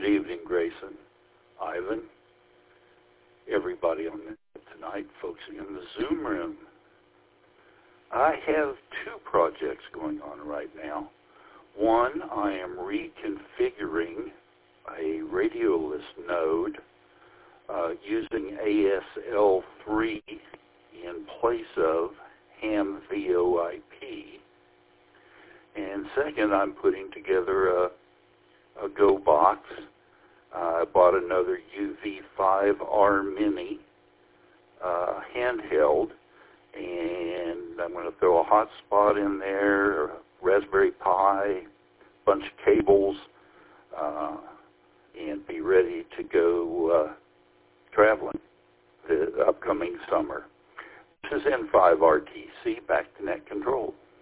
Good evening, Grayson, Ivan, everybody on tonight, folks in the Zoom room. I have two projects going on right now. One, I am reconfiguring a Radiolist node using ASL3 in place of ham VoIP. And second, I'm putting together a Go box. I bought another UV5R Mini handheld, and I'm going to throw a hotspot in there, a Raspberry Pi, bunch of cables, and be ready to go traveling the upcoming summer. This is N5RTC, back to net control.